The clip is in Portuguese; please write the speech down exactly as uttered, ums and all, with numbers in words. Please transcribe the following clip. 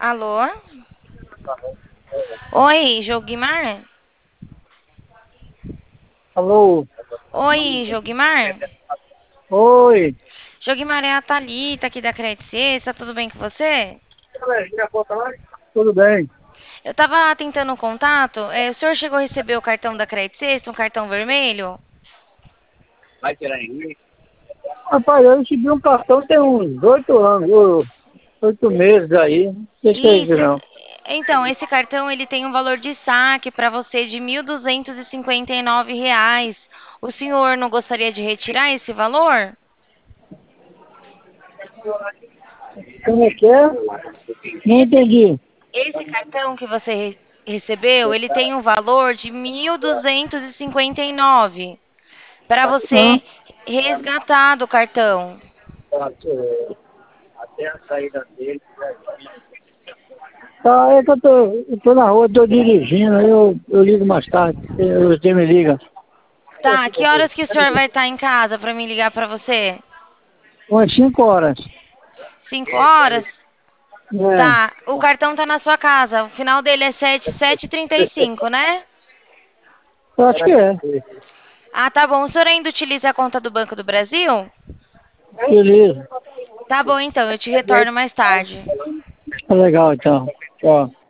Alô? Oi, Jogmar? Alô? Oi, Jogmar? Oi. Jogmar, é a Thalita aqui da Credit Suisse, tá tudo bem com você? Tudo bem? Eu tava tentando um contato, é, o senhor chegou a receber o cartão da Credit Suisse, um cartão vermelho? Rapaz, eu recebi um cartão tem uns oito anos, ô, oito meses aí. Não sei se é isso Isso. não. Então, esse cartão ele tem um valor de saque para você de mil duzentos e cinquenta e nove reais. O senhor não gostaria de retirar esse valor? Como é que é? Não entendi. Esse cartão que você re- recebeu, ele tem um valor de mil duzentos e cinquenta e nove para Hã? você resgatar do cartão. Tá, é que eu tô, eu tô na rua, tô dirigindo, aí eu, eu ligo mais tarde. eu- Você me liga. Tá, que horas que o senhor vai estar em casa para me ligar para você? Umas cinco horas. Cinco horas? É, Tá, o cartão tá na sua casa. O final dele é sete, sete e trinta e cinco, né? eu acho que é. Ah, tá bom. O senhor ainda utiliza a conta do Banco do Brasil? Beleza. Tá bom, então. Eu te retorno mais tarde. Tá legal então. Tchau.